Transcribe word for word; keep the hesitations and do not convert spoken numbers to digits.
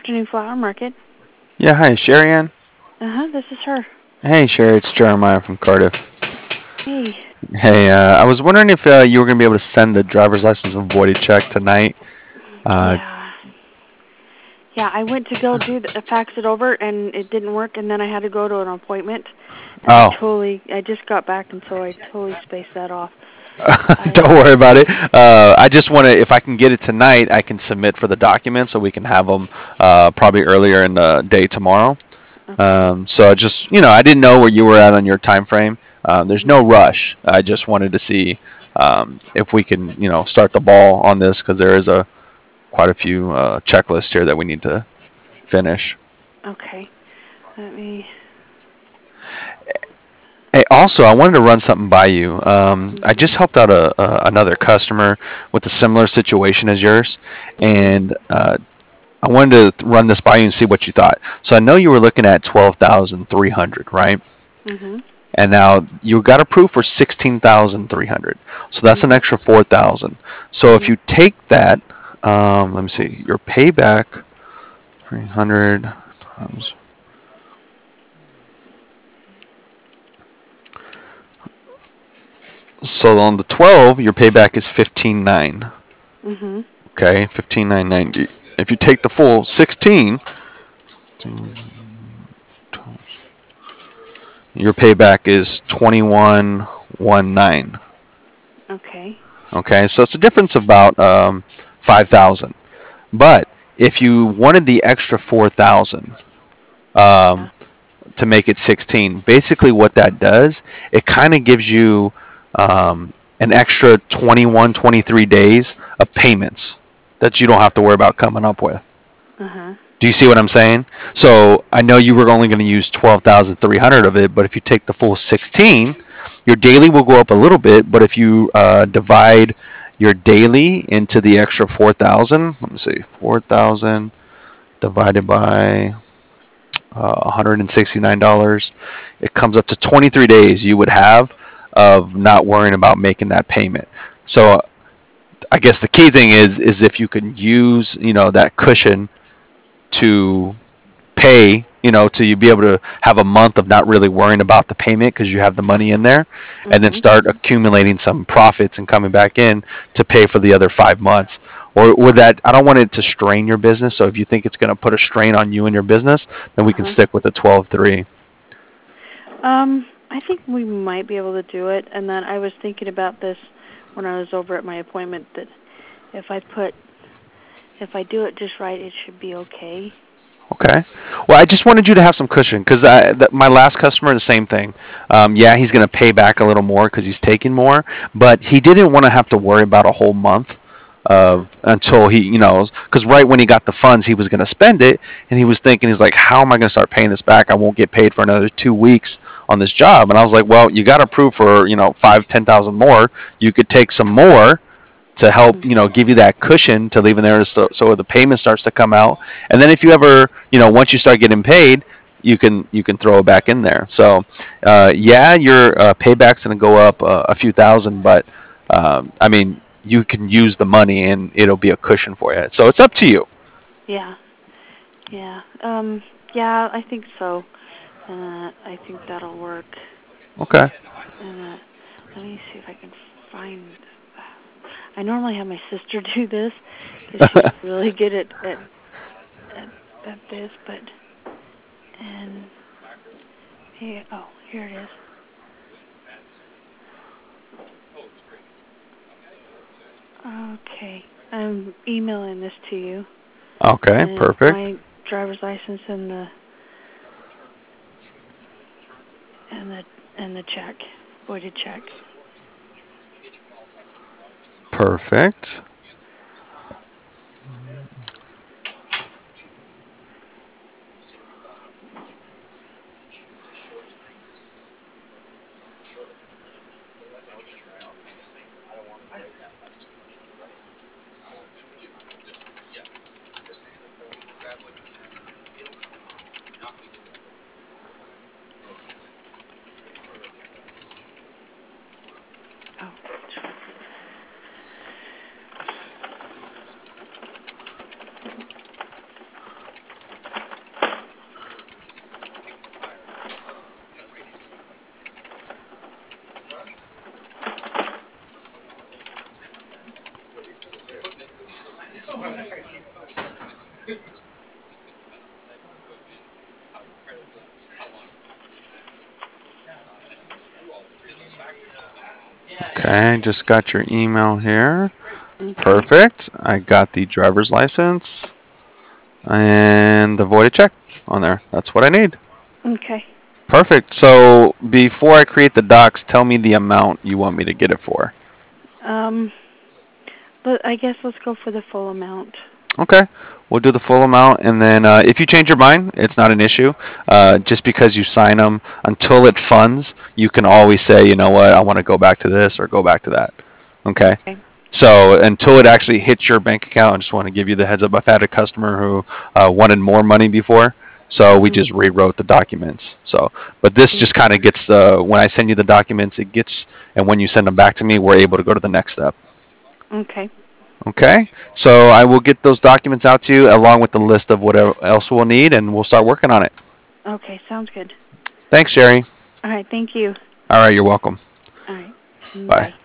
afternoon flower market. Yeah, hi, Sherry Ann. Uh huh. This is her. Hey, Sherry, it's Jeremiah from Cardiff. Hey. Hey, uh, I was wondering if uh, you were going to be able to send the driver's license and voided check tonight. Uh, Yeah. Yeah. I went to go do the fax it over, and it didn't work, and then I had to go to an appointment, and I oh, totally. I just got back, and so I totally spaced that off. I. don't worry about it. Uh, I just want to, if I can get it tonight, I can submit for the documents so we can have them uh, probably earlier in the day tomorrow. Okay. Um, so I just, you know, I didn't know where you were at on your time frame. Um, there's Mhm. no rush. I just wanted to see um, if we can, you know, start the ball on this because there is a quite a few uh, checklists here that we need to finish. Okay. Let me. Hey, also, I wanted to run something by you. Um, I Mhm. just helped out a, a another customer with a similar situation as yours, Mhm. and uh, I wanted to run this by you and see what you thought. So I know you were looking at twelve thousand three hundred, right? Mhm. And now you got approved for sixteen thousand three hundred. So that's an Mhm. extra four thousand. So if Mhm. you take that, um, let me see, your payback three hundred times. So on the twelve, your payback is fifteen nine. Mhm. Okay, fifteen nine ninety. If you take the full sixteen, your payback is twenty one one nine. Okay. Okay, so it's a difference of about um, five thousand. But if you wanted the extra four thousand Yeah. um, to make it sixteen, basically what that does, it kind of gives you um, an extra twenty one twenty three days of payments that you don't have to worry about coming up with. Uh huh. Do you see what I'm saying? So I know you were only going to use twelve thousand three hundred of it, but if you take the full sixteen, your daily will go up a little bit. But if you uh, divide your daily into the extra four thousand, let me see, four thousand divided by uh, one hundred sixty-nine dollars, it comes up to twenty-three days you would have of not worrying about making that payment. So I guess the key thing is is if you can use you know that cushion to pay, you know, to you be able to have a month of not really worrying about the payment because you have the money in there, and then Mhm. start accumulating some profits and coming back in to pay for the other five months. Or would that? I don't want it to strain your business. So if you think it's going to put a strain on you and your business, then we Uh can huh. stick with the twelve three. Um, I think we might be able to do it. And then I was thinking about this when I was over at my appointment that if I put, if I do it just right, it should be okay. Okay. Well, I just wanted you to have some cushion because my last customer, the same thing. Um, yeah, he's going to pay back a little more because he's taking more, but he didn't want to have to worry about a whole month Uh-huh. of until he, you know, because right when he got the funds, he was going to spend it, and he was thinking, he's like, how am I going to start paying this back? I won't get paid for another two weeks on this job. And I was like, well, you got to prove for, you know, five, ten thousand more. You could take some more to help Mhm. you know give you that cushion to leave in there so, so the payment starts to come out, and then if you ever you know once you start getting paid, you can you can throw it back in there. So uh, yeah, your uh, payback's going to go up uh, a few thousand, but um, I mean you can use the money and it'll be a cushion for you, so it's up to you. Yeah. Yeah. Um. Yeah, I think so. Uh, I think that'll work. Okay. And uh, let me see if I can find. I normally have my sister do this because she's really good at at at, at this, but and here, oh, here it is. Okay, I'm emailing this to you, Okay, and it's perfect. my driver's license and the and the and the check, voided check. Perfect. Oh, Okay, just got your email here. Okay. Perfect. I got the driver's license and the voided check on there. That's what I need. Okay. Perfect. So before I create the docs, tell me the amount you want me to get it for. Um, but I guess let's go for the full amount. Okay. We'll do the full amount, and then uh, if you change your mind, it's not an issue. Uh, just because you sign them, until it funds, you can always say, you know what, I want to go back to this or go back to that. Okay. Okay. So until it actually hits your bank account, I just want to give you the heads up. I've had a customer who uh, wanted more money before, so we Mm. just rewrote the documents. So, but this just kind of gets the when I send you the documents, it gets, and when you send them back to me, we're able to go to the next step. Okay. Okay, so I will get those documents out to you along with the list of what else we'll need, and we'll start working on it. Okay. Sounds good. Thanks, Sherry. All right. Thank you. All right, you're welcome. All right. Bye. Bye.